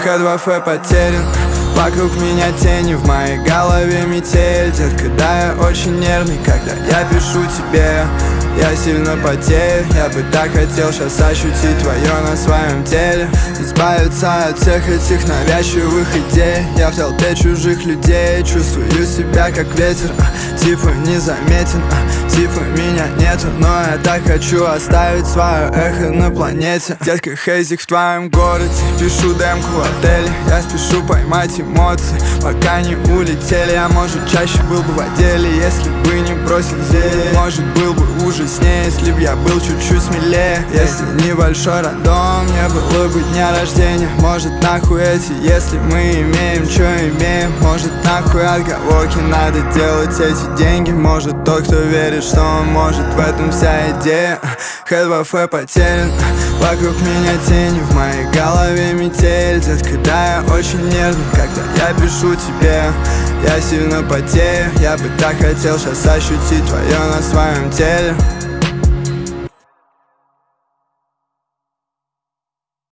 Х2Ф потерян, вокруг меня тени, в моей голове метель. Детка, да, я очень нервный, когда я пишу тебе. Я сильно потею, я бы так хотел сейчас ощутить твое на своем теле. Избавиться от всех этих навязчивых идей. Я в толпе чужих людей чувствую себя как ветер, типа незаметен, типа меня нету. Но я так хочу оставить свое эхо на планете. Детка, хейзик в твоем городе, пишу демку в отеле. Я спешу поймать эмоции, пока не улетели. Я, может, чаще был бы в отделе, если бы не бросил зелье. Может, был бы ужаснее, если б я был чуть-чуть смелее. Если небольшой рандом не было бы дня рождения. Может, нахуй эти, если мы имеем, что имеем. Может, нахуй отговорки, надо делать эти деньги. Может, тот, кто верит, что он может, в этом вся идея. Х2Ф потерян, вокруг меня тени, в моей голове метель. Детка, да, я очень нервный, когда я пишу тебе. Я сильно потею, я бы так хотел сейчас ощутить твое на своем теле.